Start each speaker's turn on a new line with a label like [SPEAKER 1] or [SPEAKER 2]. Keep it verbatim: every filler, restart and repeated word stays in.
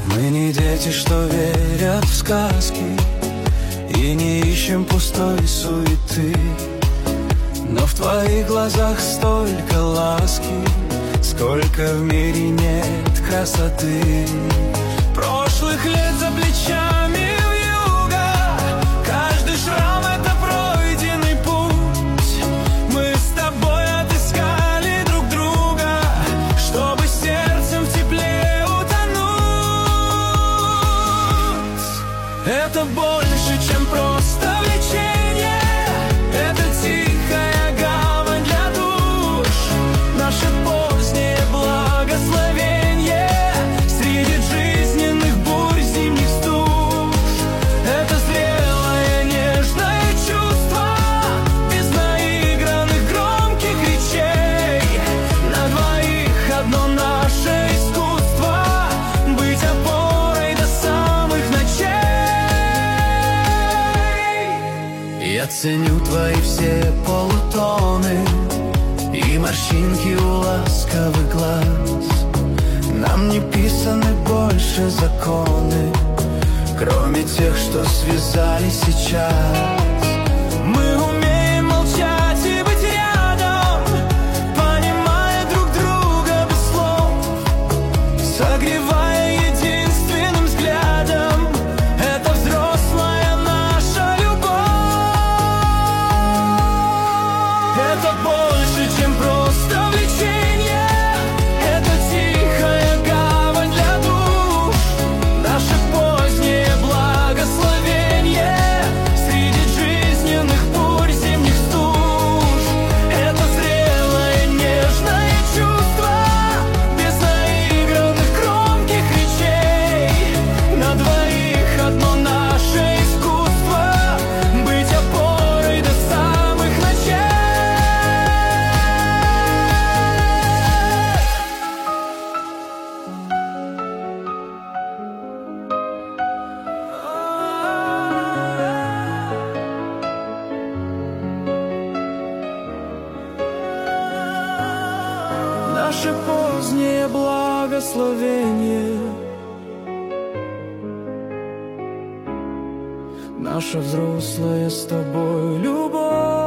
[SPEAKER 1] Мы не дети, что верят в сказки, и не ищем пустой суеты. Но в твоих глазах столько ласки, сколько в мире нет красоты. Прошлых лет за плечами вьюга, каждый шрам — это пройденный путь. Мы с тобой отыскали друг друга, чтобы сердцем в тепле утонуть. Это больше, чем просто влечение, это тихая гавань для душ, наше позднее благословение среди жизненных бурь, зимних стуж. Это зрелое, нежное чувство, без наигранных громких речей. На двоих одно наше искусство — быть опорой до самых ночей. Я ценю твои все полутоны и морщинки у ласковых глаз. Нам не писаны больше законы, кроме тех, что связали сейчас. Мы умеем молчать и быть рядом, понимая друг друга без слов, согревая единственным взглядом. Это взрослая наша любовь. Это больше, чем просто влечение, это тихая гавань для душ, наше позднее благословение среди жизненных бурь, зимних стуж. Это зрелое, нежное чувство, без наигранных громких речей. На двоих одно наше искусство — быть опорой до самых ночей. Наше позднее благословение, наша взрослая с тобой любовь.